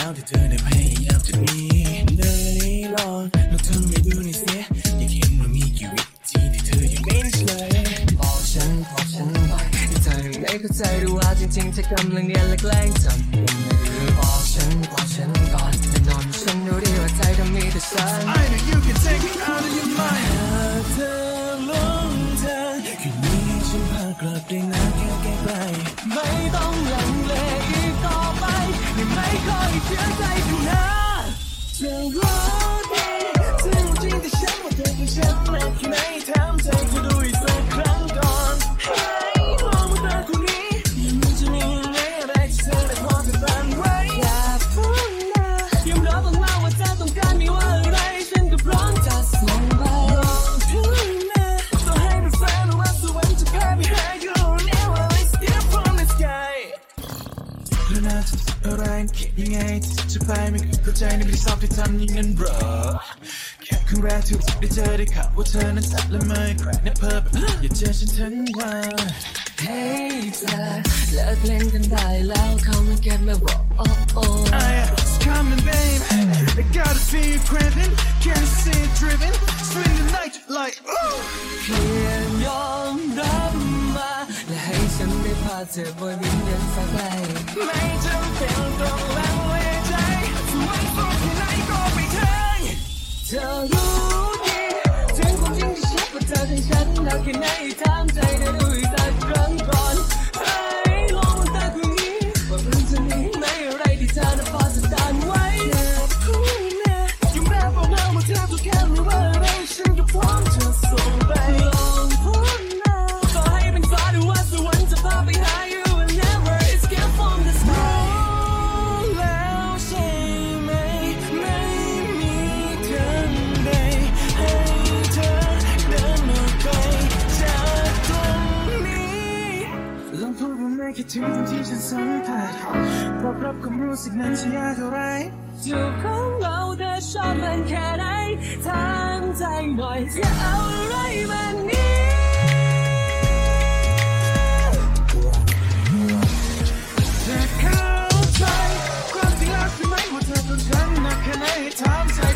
แล้วที่เธอได้พยายามจะหนีเดินนี้ลองแล้วเธอไม่ดูในเสียอยากเห็นว่ามีกี่วิธีที่เธอยังไม่ได้เลยบอกฉันหน่อยที่เธอยังไม่เข้าใจหรือว่าจริงๆเธอกำลังเนียนและแกล้งทำบอกฉันก่อนแน่นอนฉันรู้ดีว่าใจเธอมีแต่ฉัน I know you can take me out of your mind หากเธอหลงเธอคืนนี้ฉันพากลับได้นะแค่ใกล้ๆไม่ต้องลังเลอีกต่อไปไม่ค่อยเชื่อใจกันนะเธอรู้ดีเธอรู้จริงแต่ฉันว่าเธอเป็นฉันมากแค่ไหนถามใจเธอดูอีกสักครั้งก่อนให้มองว่าเธอคนนี้มันจะมีอะไรที่เธอได้พอจะฝันไว้อย่าพูดนะยอมรับบ้างว่าเธอต้องการมีว่าอะไรฉันก็พร้อมจะส่งไปลองพูดนะต่อให้เป็นแฟนหรือว่าสวรรค์จะพาไปหา you never I still from the sky แล้วน่าจะอะไรคิดยังไงจะไปไม่เข้าใจในไม่ได้ชอบที่ทำอย่างนั้นบรอแค่ครั้งแรกที่ได้เจอได้ข่าวว่าเธอนั้นสัตว์ละเมยใครนับเพิ่มอย่าเจอฉันทั้งวัน Hey เธอเลิกเล่นกันได้แล้วเขาไม่เก็บมาบอก It's coming babe I gotta feel you craving can't see it driven swing the night like เพียงยอมรับมาและให้ฉันได้พาเธอบนดินแดนฟ้าไกลไม่จำเป็นต้องลังเลใจสวยสุดที่ไหนก็ไปถึงเธอรู้ดีถึงความจริงที่ชัดว่าเธอถึงฉันแล้วแค่ไหนถามใจเธอดูอีกสักครั้งก่อนให้ลองมองตาคนนี้ว่ามันจะมีไหมอะไรที่เธอน่ะพอจะต้านไว้อย่าพูดนะยอมรับว่าเราเธอต้องการไม่ว่าอะไรฉันก็พร้อมจะส่งไปลองพูดนะต่อให้เป็นฟ้าหรือว่าสวรรค์จะพาไปหา you and never escape from the sky แล้วใช่ไหมไม่มีทางใดให้เธอเดินออกไปจากตรงนี้ลองพูดว่าไม่คิดถึงตอนที่ฉันสัมผัสบอกรับความรู้สึกนั้นจะยากเท่าไรจูบของเราเธอชอบมันแค่ไหนถามใจหน่อยจะเอาอะไรมันนี้จะเข้าใจความจริงแล้วใช่ไหมว่าเธอต้องฉันหนักแค่ไหนถามใจ